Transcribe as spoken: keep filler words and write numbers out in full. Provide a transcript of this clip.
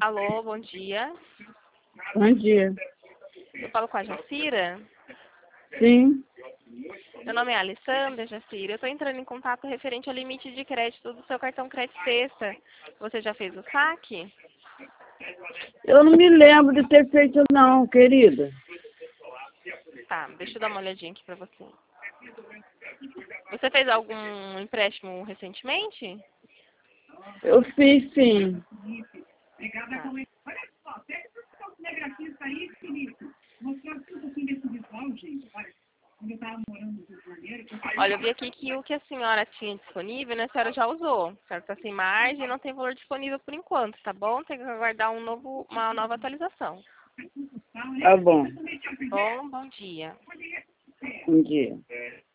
Alô, bom dia. Bom dia. Eu falo com a Jacira. Sim, Meu nome é Alessandra, Jacira. Eu estou entrando em contato referente ao limite de crédito do seu cartão Crédito Sexta. Você já fez o saque? eu não me lembro de ter feito não, querida. Tá, deixa eu dar uma olhadinha aqui pra você. Você fez algum empréstimo recentemente? Eu fiz sim. Tá. Olha, eu vi aqui que o que a senhora tinha disponível, né, a senhora já usou. A senhora está sem margem e não tem valor disponível por enquanto, tá bom? Tem que aguardar um novo, uma nova atualização. Tá bom. Bom, bom dia. Bom dia.